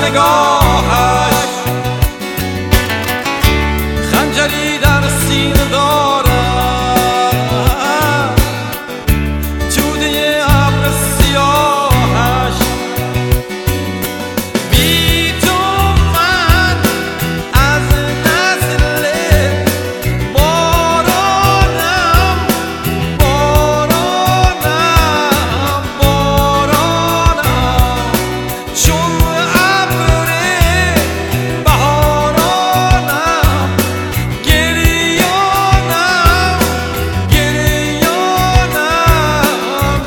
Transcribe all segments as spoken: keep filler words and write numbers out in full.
نگاهش خنجری در سینه دارد توده ابر سیاهش بی تو من از نسل بارانم بارانم بارانم چون ابر بهارانم گریانم گریانم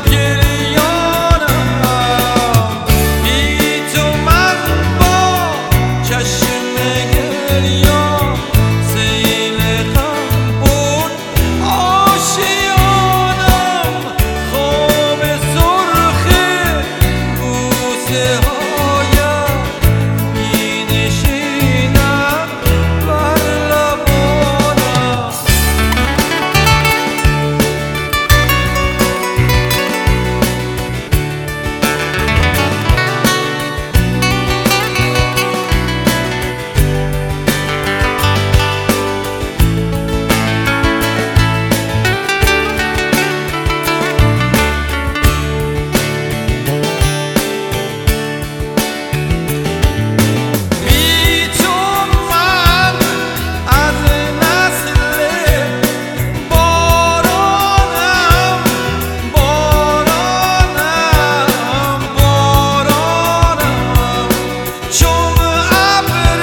گریانم بی تو من با چشم گریان سیل غم بود آشیانم خواب سرخ بوسه هایم می نشیند بر لبانم بی تو من از نسل بارانم بارانم بارانم چون ابر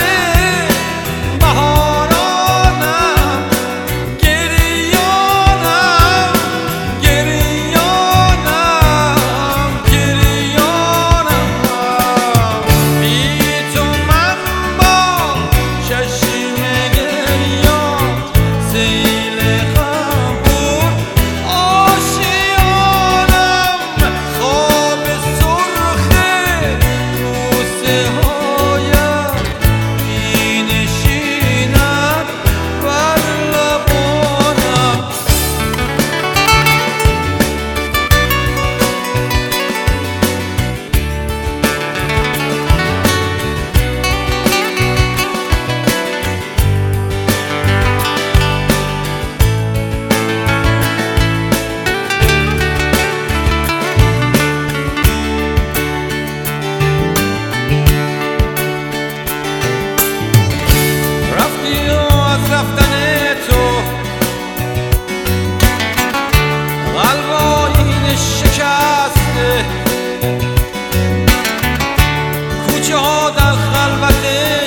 بهارانم گریانم گریانم گریانم بی تو من با چشم گریان سیل غم بود آشیانم خواب سرخ بوسه هایم می نشیند بر لبانم رفتی و از رفتن تو قلب آیینه شکسته کوچه ها در خلوت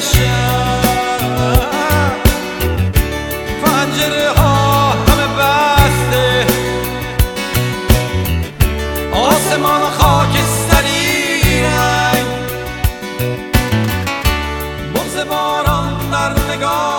شب پنجره ها همه بسته آسمان خاکستری رنگ بغض باران در نگاه